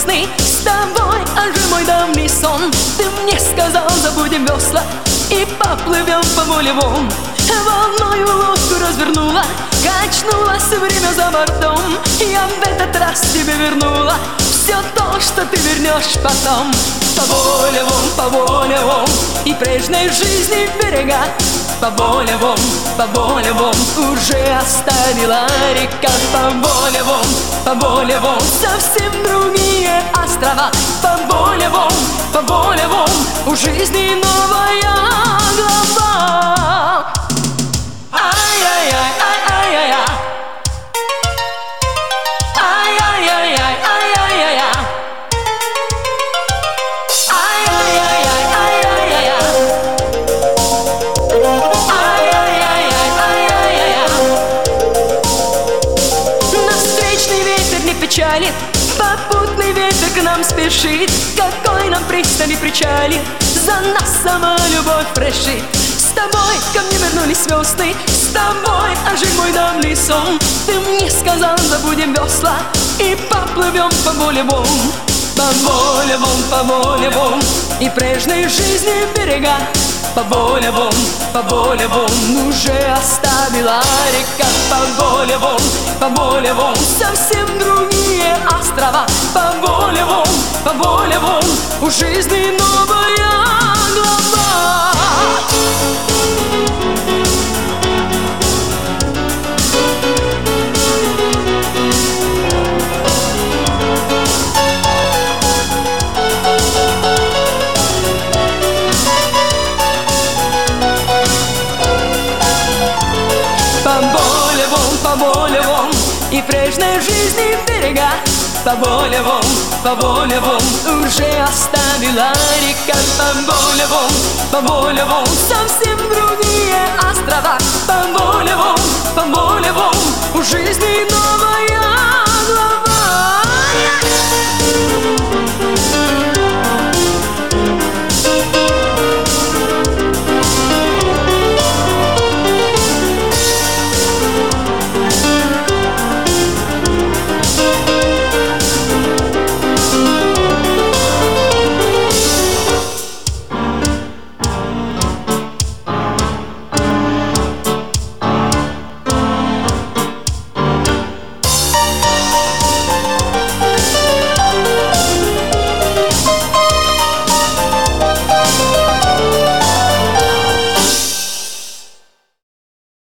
звездный с тобой, аж мой давний сон. Ты мне сказал, забудем весла и поплывем по волевом. Волною лодку развернула, качнулось время за бортом. Я в этот раз тебе вернула все то, что ты вернешь потом. По волевом и прежней жизни берега. По волевом уже оставила река. По волевом совсем другие острова. По волевом у жизни новая глава. Ай-яй-яй, ай-яй-яй, ай-яй-яй, ай-яй-яй, печалит, попутный ветер к нам спешит. Какой нам пристани причалит, за нас сама любовь прошит. С тобой ко мне вернулись весны, с тобой ожил мой давний сон. Ты мне сказал, забудем весла и поплывем по волевом. По волевом и прежней жизни берега. По волевом уже оставила река. По волевом совсем другие острова. По волевом у жизни новая глава. По волевом и прежней жизни берега. По волевом уже оставила река. По волевом совсем другие острова. По волевом у жизни